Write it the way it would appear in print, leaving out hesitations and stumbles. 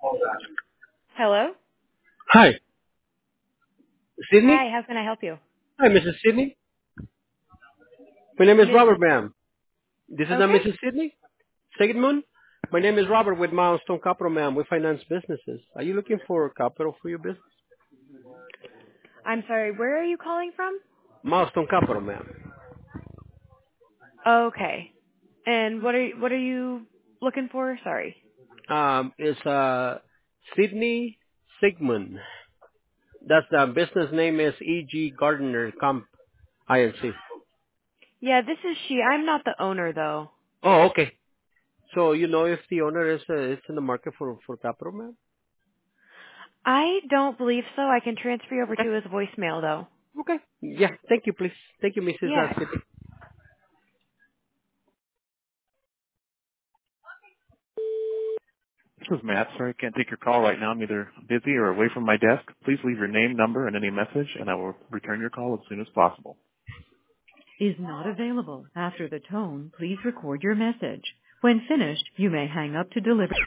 Hello? Hi, Sydney? Hi, how can I help you? Hi, Mrs. Sydney. My name is Miss, Robert, ma'am. This is not okay. Mrs. Sydney? Sigmund? My name is Robert with Milestone Capital, ma'am. We finance businesses. Are you looking for capital for your business? I'm sorry, where are you calling from? Milestone Capital, ma'am. Okay. And what are you looking for? Sorry. It's Sydney Sigmund. That's the business name is E.G. Gardner Comp INC. Yeah, this is she. I'm not the owner though. Oh, okay. So you know if the owner is in the market for capital, ma'am? I don't believe so. I can transfer you over Okay. to his voicemail though. Okay. Yeah. Thank you, please. Thank you, Mrs. Yeah. Sydney. This is Matt. Sorry, I can't take your call right now. I'm either busy or away from my desk. Please leave your name, number, and any message, and I will return your call as soon as possible. Is not available. After the tone, please record your message. When finished, you may hang up to deliver.